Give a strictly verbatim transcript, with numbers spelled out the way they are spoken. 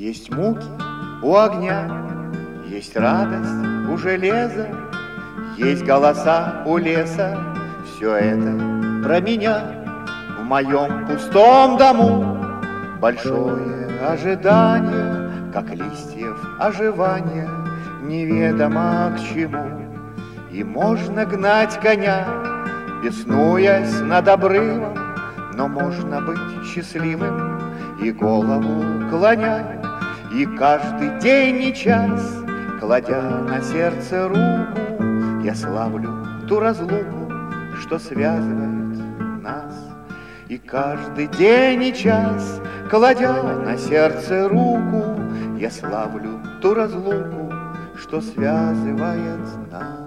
Есть муки у огня, есть радость у железа, есть голоса у леса. Все это про меня. В моем пустом дому большое ожидание, как листьев оживания, неведомо к чему. И можно гнать коня, беснуясь над обрывом, но можно быть счастливым и голову клоня. И каждый день и час, кладя на сердце руку, я славлю ту разлуку, что связывает нас. И каждый день и час, кладя на сердце руку, я славлю ту разлуку, что связывает нас.